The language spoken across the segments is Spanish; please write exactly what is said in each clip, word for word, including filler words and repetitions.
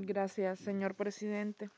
Gracias, señor presidente.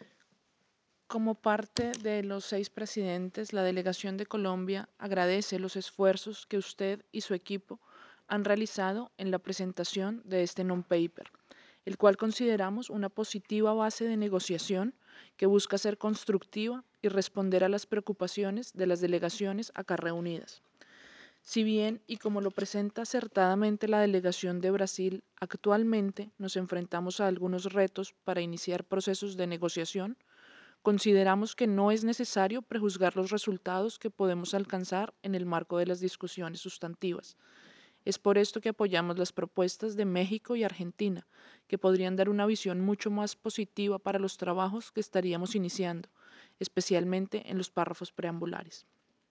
Como parte de los seis presidentes, la delegación de Colombia agradece los esfuerzos que usted y su equipo han realizado en la presentación de este non-paper, el cual consideramos una positiva base de negociación que busca ser constructiva y responder a las preocupaciones de las delegaciones acá reunidas. Si bien, y como lo presenta acertadamente la delegación de Brasil, actualmente nos enfrentamos a algunos retos para iniciar procesos de negociación, consideramos que no es necesario prejuzgar los resultados que podemos alcanzar en el marco de las discusiones sustantivas. Es por esto que apoyamos las propuestas de México y Argentina, que podrían dar una visión mucho más positiva para los trabajos que estaríamos iniciando, especialmente en los párrafos preambulares.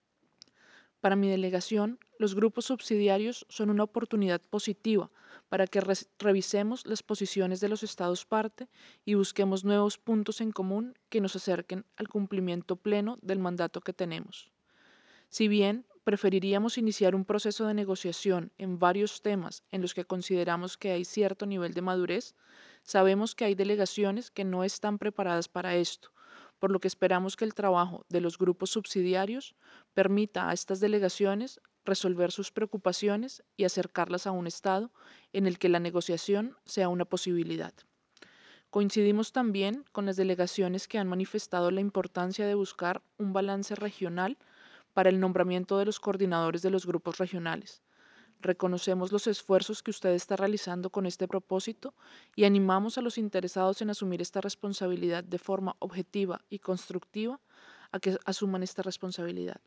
Para mi delegación, los grupos subsidiarios son una oportunidad positiva para que re revisemos las posiciones de los Estados parte y busquemos nuevos puntos en común que nos acerquen al cumplimiento pleno del mandato que tenemos. Si bien preferiríamos iniciar un proceso de negociación en varios temas en los que consideramos que hay cierto nivel de madurez, sabemos que hay delegaciones que no están preparadas para esto, por lo que esperamos que el trabajo de los grupos subsidiarios permita a estas delegaciones resolver sus preocupaciones y acercarlas a un estado en el que la negociación sea una posibilidad. Coincidimos también con las delegaciones que han manifestado la importancia de buscar un balance regional para el nombramiento de los coordinadores de los grupos regionales. Reconocemos los esfuerzos que usted está realizando con este propósito y animamos a los interesados en asumir esta responsabilidad de forma objetiva y constructiva a que asuman esta responsabilidad.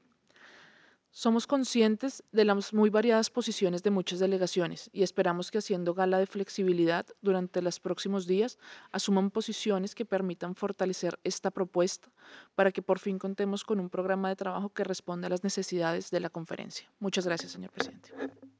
Somos conscientes de las muy variadas posiciones de muchas delegaciones y esperamos que, haciendo gala de flexibilidad durante los próximos días, asuman posiciones que permitan fortalecer esta propuesta para que por fin contemos con un programa de trabajo que responda a las necesidades de la conferencia. Muchas gracias, señor presidente.